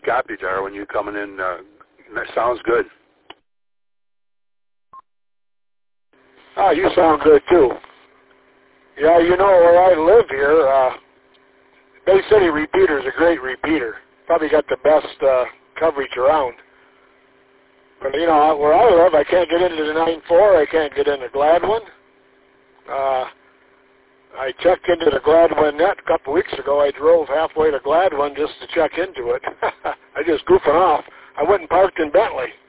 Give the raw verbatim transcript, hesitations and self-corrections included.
copy, Darwin. You coming in, uh, that sounds good. Ah, you sound good, too. Yeah, you know, where I live here, uh, Bay City Repeater is a great repeater. Probably got the best uh, coverage around. But, you know, where I live, I can't get into the nine four. I can't get into Gladwin. Uh, I checked into the Gladwin net a couple weeks ago. I drove halfway to Gladwin just to check into it. I just goofing off. I went and parked in Bentley.